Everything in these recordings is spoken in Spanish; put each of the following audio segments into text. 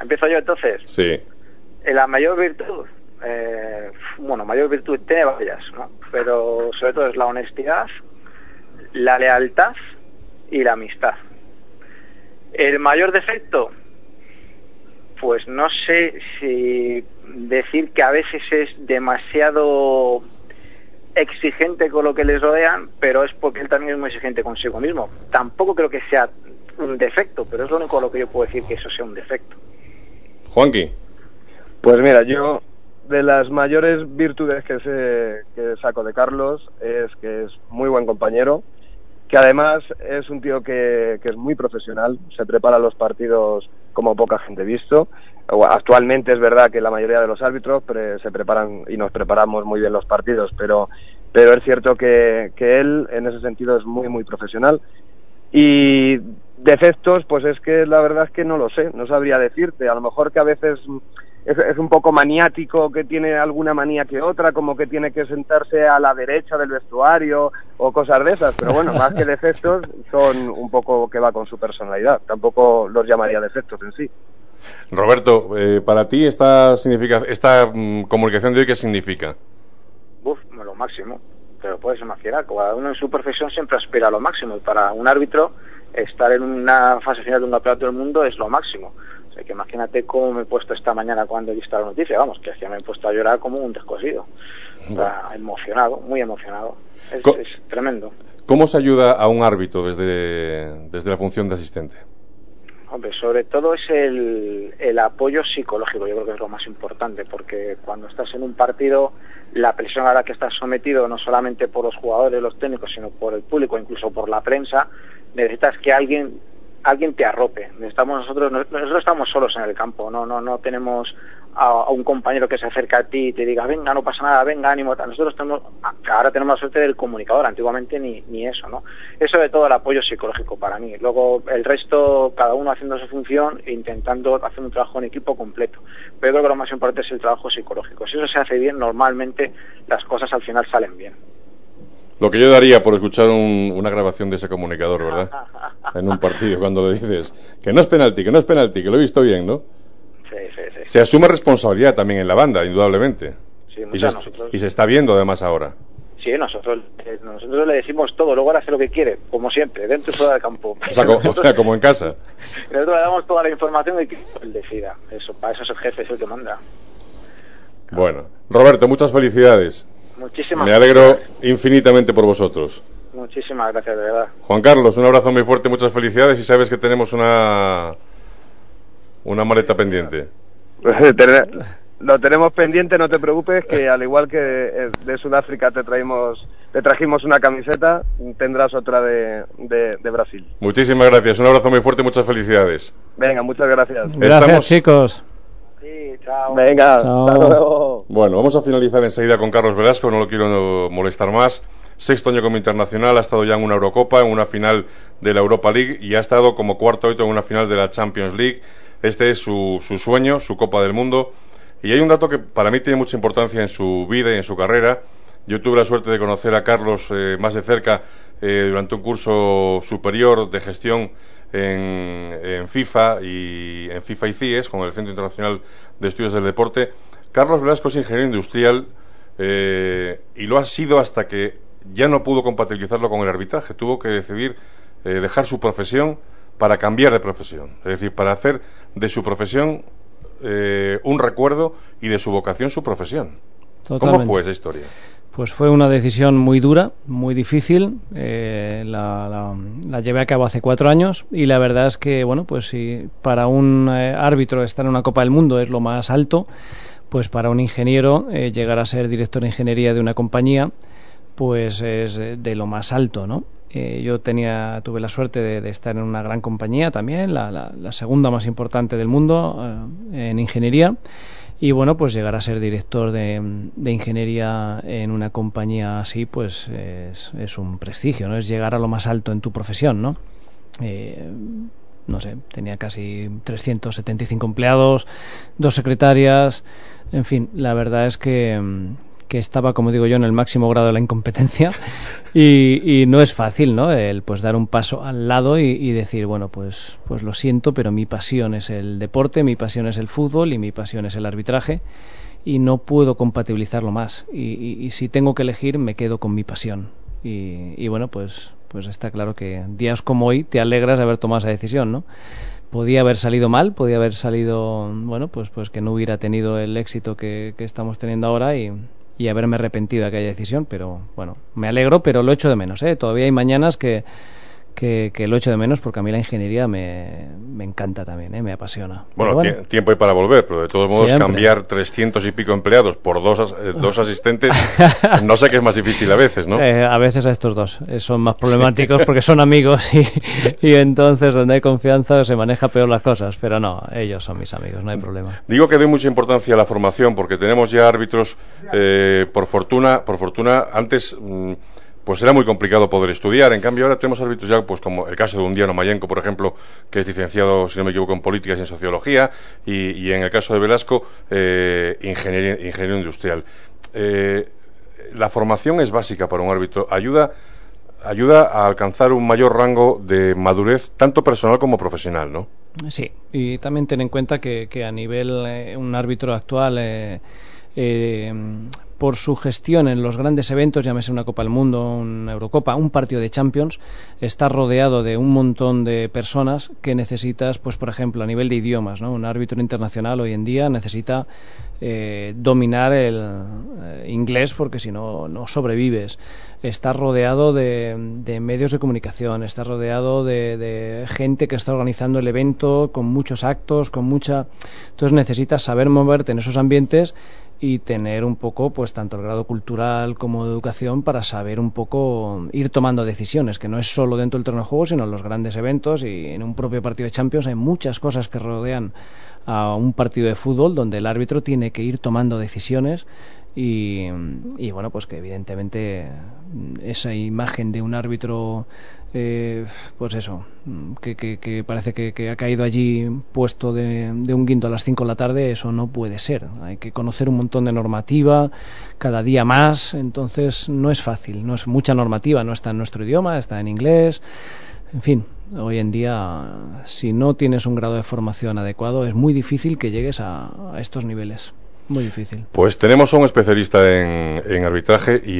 ¿Empiezo yo entonces? Sí. La mayor virtud, mayor virtud tiene varias, ¿no? Pero sobre todo es la honestidad, la lealtad y la amistad. El mayor defecto, pues no sé si decir que a veces es demasiado exigente con lo que les rodean, pero es porque él también es muy exigente consigo mismo. Tampoco creo que sea un defecto, pero es lo único lo que yo puedo decir que eso sea un defecto. Juanqui. Pues mira, yo de las mayores virtudes que saco de Carlos es que es muy buen compañero, que además es un tío que es muy profesional, se prepara los partidos como poca gente ha visto. Actualmente es verdad que la mayoría de los árbitros se preparan y nos preparamos muy bien los partidos, pero es cierto que él en ese sentido es muy muy profesional. Y defectos, pues es que la verdad es que no lo sé, no sabría decirte. A lo mejor que a veces es un poco maniático, que tiene alguna manía que otra, como que tiene que sentarse a la derecha del vestuario o cosas de esas, pero bueno, más que defectos son un poco que va con su personalidad, tampoco los llamaría defectos en sí. Roberto, para ti esta comunicación de hoy, ¿qué significa? Lo máximo, pero puedes imaginar, cada uno en su profesión siempre aspira a lo máximo, y para un árbitro estar en una fase final de un campeonato del mundo es lo máximo. O sea, que imagínate cómo me he puesto esta mañana cuando he visto la noticia, vamos, que me he puesto a llorar como un descosido. Emocionado, muy emocionado. Es tremendo. ¿Cómo se ayuda a un árbitro desde la función de asistente? Hombre, sobre todo es el apoyo psicológico, yo creo que es lo más importante, porque cuando estás en un partido, la presión a la que estás sometido, no solamente por los jugadores, los técnicos, sino por el público, incluso por la prensa, necesitas que alguien te arrope. Nosotros estamos solos en el campo, no tenemos a un compañero que se acerca a ti y te diga, venga, no pasa nada, venga, ánimo. Nosotros ahora tenemos la suerte del comunicador, antiguamente ni eso, ¿no? Eso de todo el apoyo psicológico para mí. Luego el resto, cada uno haciendo su función e intentando hacer un trabajo en equipo completo. Pero yo creo que lo más importante es el trabajo psicológico. Si eso se hace bien, normalmente las cosas al final salen bien. Lo que yo daría por escuchar una grabación de ese comunicador, ¿verdad? En un partido, cuando le dices que no es penalti, que lo he visto bien, ¿no? Sí. Se asume responsabilidad también en la banda, indudablemente. Sí, y se está viendo además ahora. Sí, nosotros le decimos todo, luego él hace lo que quiere, como siempre, dentro y fuera del campo. O sea, como en casa. Nosotros le damos toda la información y que él decida. Para eso es el jefe, es el que manda. Bueno, Roberto, muchas felicidades. Muchísimas Me alegro infinitamente por vosotros. Muchísimas gracias, de verdad. Juan Carlos, un abrazo muy fuerte, muchas felicidades, y sabes que tenemos una maleta pendiente. Lo tenemos pendiente, no te preocupes, que al igual que de Sudáfrica te trajimos una camiseta, tendrás otra de Brasil. Muchísimas gracias, un abrazo muy fuerte, muchas felicidades. Venga, muchas gracias. Gracias, chicos. Sí, chao. Venga, chao. Hasta luego. Bueno, vamos a finalizar enseguida con Carlos Velasco, no lo quiero molestar más. Sexto año como internacional, ha estado ya en una Eurocopa, en una final de la Europa League, y ha estado como cuarto árbitro en una final de la Champions League. Este es su sueño, su Copa del Mundo. Y hay un dato que para mí tiene mucha importancia en su vida y en su carrera. Yo tuve la suerte de conocer a Carlos más de cerca durante un curso superior de gestión en FIFA y CIES, con el Centro Internacional de Estudios del Deporte. Carlos Velasco es ingeniero industrial y lo ha sido hasta que ya no pudo compatibilizarlo con el arbitraje. Tuvo que decidir dejar su profesión para cambiar de profesión, es decir, para hacer de su profesión un recuerdo y de su vocación su profesión. Totalmente. ¿Cómo fue esa historia? Pues fue una decisión muy dura, muy difícil. La llevé a cabo hace 4 años y la verdad es que, bueno, pues si para un árbitro estar en una Copa del Mundo es lo más alto, pues para un ingeniero llegar a ser director de ingeniería de una compañía, pues es de lo más alto, ¿no? Yo tuve la suerte de estar en una gran compañía también, la segunda más importante del mundo en ingeniería. Y bueno, pues llegar a ser director de ingeniería en una compañía así, pues es un prestigio, ¿no? Es llegar a lo más alto en tu profesión, ¿no? No sé, tenía casi 375 empleados, 2 secretarias, en fin, la verdad es que que estaba, como digo yo, en el máximo grado de la incompetencia y no es fácil, ¿no? El pues dar un paso al lado y decir, bueno, pues lo siento, pero mi pasión es el deporte, mi pasión es el fútbol y mi pasión es el arbitraje y no puedo compatibilizarlo más y si tengo que elegir me quedo con mi pasión y bueno, pues está claro que días como hoy te alegras de haber tomado esa decisión, ¿no? Podía haber salido mal, podía haber salido, bueno, pues que no hubiera tenido el éxito que estamos teniendo ahora y haberme arrepentido de aquella decisión, pero bueno, me alegro, pero lo echo de menos, ¿eh? Todavía hay mañanas que lo echo de menos porque a mí la ingeniería me encanta también, ¿eh? Me apasiona. Bueno, tiempo hay para volver, pero de todos modos siempre. Cambiar 300 y pico empleados por dos asistentes, no sé qué es más difícil a veces, ¿no? A veces a estos dos son más problemáticos porque son amigos y entonces donde hay confianza se maneja peor las cosas, pero no, ellos son mis amigos, no hay problema. Digo que doy mucha importancia a la formación porque tenemos ya árbitros, por fortuna, antes... pues era muy complicado poder estudiar. En cambio ahora tenemos árbitros ya, pues como el caso de Undiano Mayenco, por ejemplo, que es licenciado, si no me equivoco, en políticas y en sociología, y en el caso de Velasco, ingeniero industrial. La formación es básica para un árbitro, ayuda a alcanzar un mayor rango de madurez, tanto personal como profesional, ¿no? Sí, y también ten en cuenta que a nivel un árbitro actual por su gestión en los grandes eventos, llámese una Copa del Mundo, una Eurocopa, un partido de Champions, está rodeado de un montón de personas que necesitas, pues por ejemplo, a nivel de idiomas, ¿no? Un árbitro internacional hoy en día necesita dominar el inglés porque si no, no sobrevives. Está rodeado de medios de comunicación, está rodeado de gente que está organizando el evento con muchos actos, entonces necesitas saber moverte en esos ambientes y tener un poco, pues tanto el grado cultural como de educación para saber un poco ir tomando decisiones, que no es solo dentro del terreno de juego, sino en los grandes eventos y en un propio partido de Champions hay muchas cosas que rodean a un partido de fútbol donde el árbitro tiene que ir tomando decisiones y bueno, pues que evidentemente esa imagen de un árbitro pues eso, que parece que ha caído allí puesto de un guindo a las 5 de la tarde, eso no puede ser. Hay que conocer un montón de normativa, cada día más, entonces no es fácil, no es mucha normativa, no está en nuestro idioma, está en inglés, en fin, hoy en día si no tienes un grado de formación adecuado es muy difícil que llegues a estos niveles. Muy difícil. Pues tenemos a un especialista en arbitraje y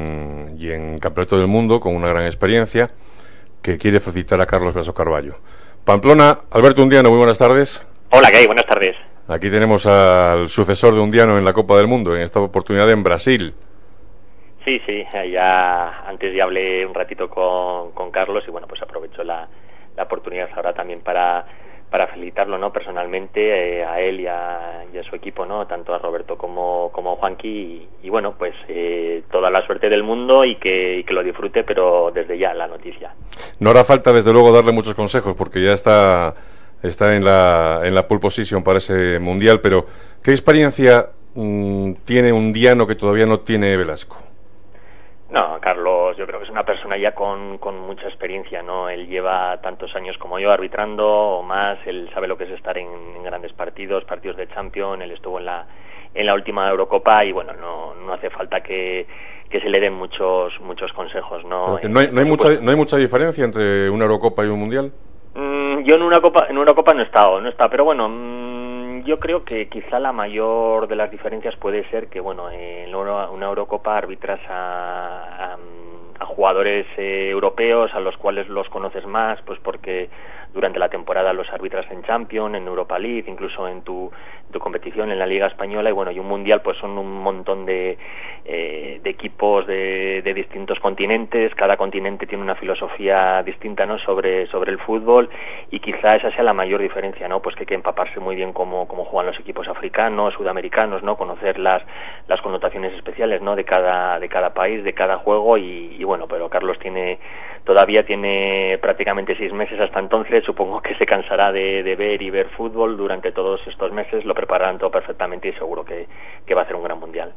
en campeonato del mundo con una gran experiencia que quiere felicitar a Carlos Velasco Carballo. Pamplona, Alberto Undiano, muy buenas tardes. Hola, ¿qué hay? Buenas tardes. Aquí tenemos al sucesor de Undiano en la Copa del Mundo, en esta oportunidad en Brasil. Sí, ya antes ya hablé un ratito con Carlos y bueno, pues aprovecho la oportunidad ahora también para felicitarlo, ¿no? Personalmente a él y a su equipo, ¿no? Tanto a Roberto como a Juanqui y bueno, pues toda la suerte del mundo y que lo disfrute, pero desde ya la noticia. No hará falta desde luego darle muchos consejos porque ya está en la pole position para ese mundial, pero ¿qué experiencia tiene Undiano que todavía no tiene Velasco? No, Carlos, yo creo que es una persona ya con mucha experiencia, ¿no? Él lleva tantos años como yo arbitrando o más, él sabe lo que es estar en grandes partidos de Champions, él estuvo en la última Eurocopa y bueno, no hace falta que se le den muchos consejos, ¿no? ¿No hay mucha diferencia entre una Eurocopa y un Mundial? Yo en una Eurocopa no he estado, pero bueno, yo creo que quizá la mayor de las diferencias puede ser que, bueno, en una Eurocopa arbitras a jugadores europeos a los cuales los conoces más, pues porque durante la temporada los arbitras en Champions, en Europa League, incluso en tu competición en la Liga Española, y bueno, y un Mundial pues son un montón de equipos de distintos continentes, cada continente tiene una filosofía distinta, ¿no? sobre el fútbol, y quizá esa sea la mayor diferencia, ¿no? Pues que hay que empaparse muy bien cómo juegan los equipos africanos, sudamericanos, ¿no? Conocer las connotaciones especiales, ¿no? de cada país, de cada juego, y bueno, pero Carlos todavía tiene prácticamente 6 meses hasta entonces, supongo que se cansará de ver fútbol durante todos estos meses, lo prepararán todo perfectamente y seguro que va a ser un gran mundial.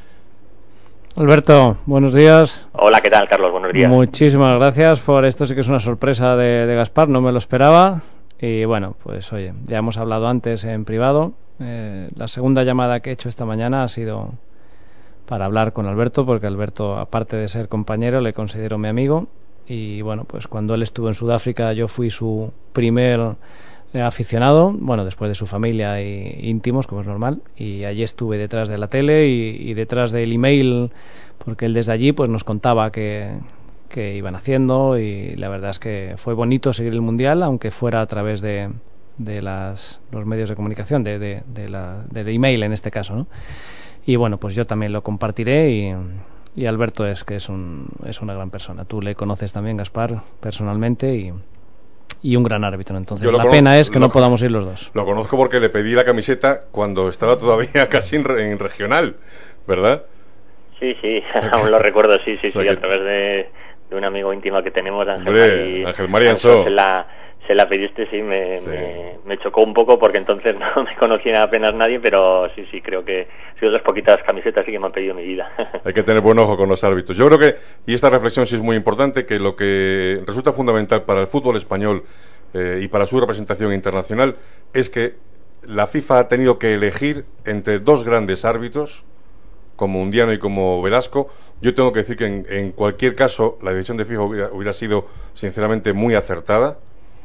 Alberto, buenos días. Hola, ¿qué tal, Carlos? Buenos días. Muchísimas gracias por esto, sí que es una sorpresa de Gaspar, no me lo esperaba. Y bueno, pues oye, ya hemos hablado antes en privado. La segunda llamada que he hecho esta mañana ha sido para hablar con Alberto, porque Alberto, aparte de ser compañero, le considero mi amigo. Y bueno, pues cuando él estuvo en Sudáfrica, yo fui su primer aficionado, bueno, después de su familia e íntimos, como es normal, y allí estuve detrás de la tele y detrás del email, porque él desde allí pues nos contaba que iban haciendo, y la verdad es que fue bonito seguir el Mundial, aunque fuera a través de los medios de comunicación, de email en este caso, ¿no? Y bueno, pues yo también lo compartiré, y Alberto es una gran persona. Tú le conoces también, Gaspar, personalmente, y un gran árbitro. Entonces la pena es que no podamos ir los dos. Lo conozco porque le pedí la camiseta cuando estaba todavía casi en regional, ¿verdad? Sí, aún lo recuerdo, sí, a través de un amigo íntimo que tenemos, Ángel Marianso. Se la pediste, sí, me chocó un poco porque entonces no me conocía apenas nadie, pero sí, creo que otras poquitas camisetas sí que me han pedido mi vida. Hay que tener buen ojo con los árbitros. Yo creo que, y esta reflexión sí es muy importante, que lo que resulta fundamental para el fútbol español y para su representación internacional es que la FIFA ha tenido que elegir entre dos grandes árbitros, como Undiano y como Velasco. Yo tengo que decir que en cualquier caso la decisión de FIFA hubiera sido sinceramente muy acertada.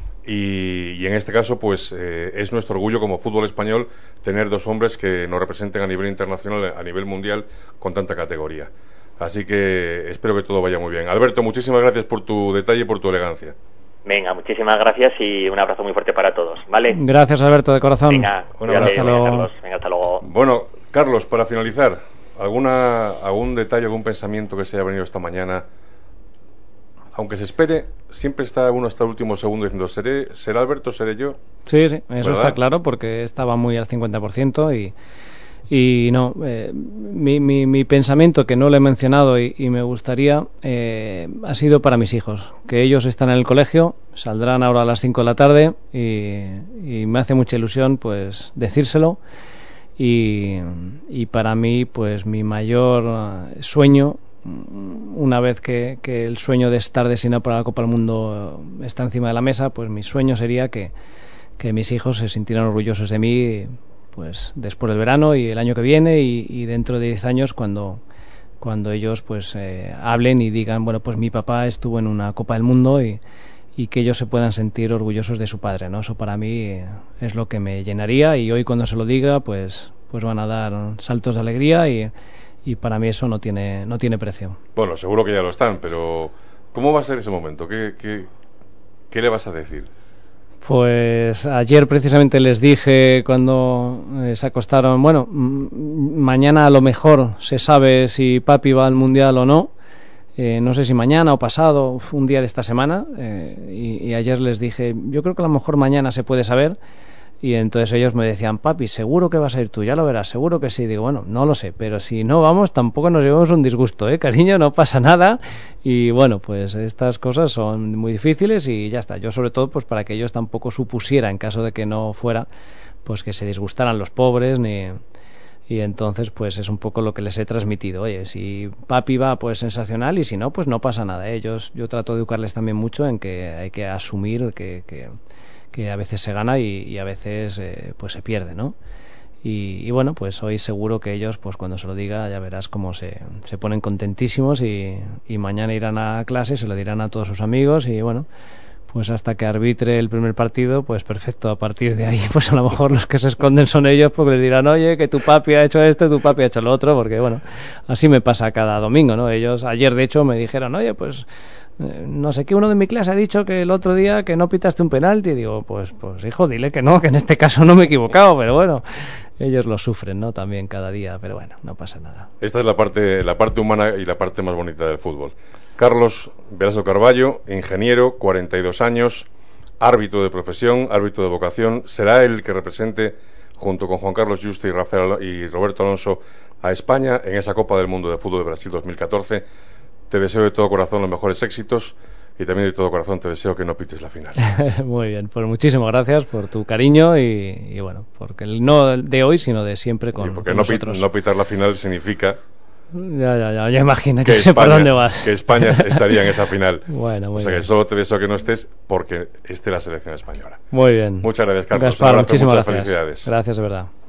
Y en este caso pues es nuestro orgullo como fútbol español tener dos hombres que nos representen a nivel internacional, a nivel mundial, con tanta categoría. Así que espero que todo vaya muy bien. Alberto, muchísimas gracias por tu detalle y por tu elegancia. Venga, muchísimas gracias y un abrazo muy fuerte para todos, ¿vale? Gracias, Alberto, de corazón. Venga, hasta luego. Carlos. Venga, hasta luego. Bueno, Carlos, para finalizar, algún detalle, algún pensamiento que se haya venido esta mañana. Aunque se espere, siempre está uno hasta el último segundo diciendo, ¿será Alberto, seré yo? Sí, eso ¿verdad? está claro, porque estaba muy al 50% y no, mi pensamiento, que no lo he mencionado y me gustaría, ha sido para mis hijos, que ellos están en el colegio, saldrán ahora a las 5 de la tarde y me hace mucha ilusión pues decírselo, y para mí pues mi mayor sueño, una vez que el sueño de estar destinado para la Copa del Mundo está encima de la mesa, pues mi sueño sería que mis hijos se sintieran orgullosos de mí pues después del verano y el año que viene y dentro de 10 años cuando ellos pues hablen y digan, bueno, pues mi papá estuvo en una Copa del Mundo y que ellos se puedan sentir orgullosos de su padre, ¿no? Eso para mí es lo que me llenaría, y hoy cuando se lo diga pues van a dar saltos de alegría y para mí eso no tiene precio. Bueno, seguro que ya lo están, pero ¿cómo va a ser ese momento? ¿Qué le vas a decir? Pues ayer precisamente les dije cuando se acostaron, bueno, mañana a lo mejor se sabe si papi va al Mundial o no, no sé si mañana o pasado, un día de esta semana, y ayer les dije, yo creo que a lo mejor mañana se puede saber. Y entonces ellos me decían, papi, seguro que vas a ir tú, ya lo verás, seguro que sí. Digo, bueno, no lo sé, pero si no vamos tampoco nos llevamos un disgusto, cariño, no pasa nada. Y bueno, pues estas cosas son muy difíciles y ya está. Yo sobre todo pues para que ellos tampoco supusieran, en caso de que no fuera, pues que se disgustaran los pobres y entonces pues es un poco lo que les he transmitido. Oye, si papi va, pues sensacional, y si no, pues no pasa nada. Yo trato de educarles también mucho en que hay que asumir que a veces se gana y a veces pues se pierde, ¿no? Y bueno, pues hoy seguro que ellos, pues cuando se lo diga, ya verás cómo se ponen contentísimos y mañana irán a clase, se lo dirán a todos sus amigos y bueno, pues hasta que arbitre el primer partido, pues perfecto. A partir de ahí, pues a lo mejor los que se esconden son ellos, porque les dirán, oye, que tu papi ha hecho esto, tu papi ha hecho lo otro, porque bueno, así me pasa cada domingo, ¿no? Ellos ayer de hecho me dijeron, oye, pues no sé qué, uno de mi clase ha dicho que el otro día que no pitaste un penalti. Y digo, pues hijo, dile que no, que en este caso no me he equivocado, pero bueno, ellos lo sufren, ¿no? También cada día, pero bueno, no pasa nada. Esta es la parte humana y la parte más bonita del fútbol. Carlos Velasco Carballo, ingeniero, 42 años, árbitro de profesión, árbitro de vocación, será el que represente junto con Juan Carlos Juste y Roberto Alonso a España en esa Copa del Mundo de Fútbol de Brasil 2014. Te deseo de todo corazón los mejores éxitos y también de todo corazón te deseo que no pites la final. Muy bien, pues muchísimas gracias por tu cariño y bueno, porque no de hoy sino de siempre con nosotros. No pitar la final significa ya imagínate, sé por dónde vas. Que España estaría en esa final. Bueno, o sea que solo te deseo que no estés porque esté la selección española. Muy bien. Muchas gracias, Carlos. Gaspar, muchísimas muchas gracias. Felicidades. Gracias, de verdad.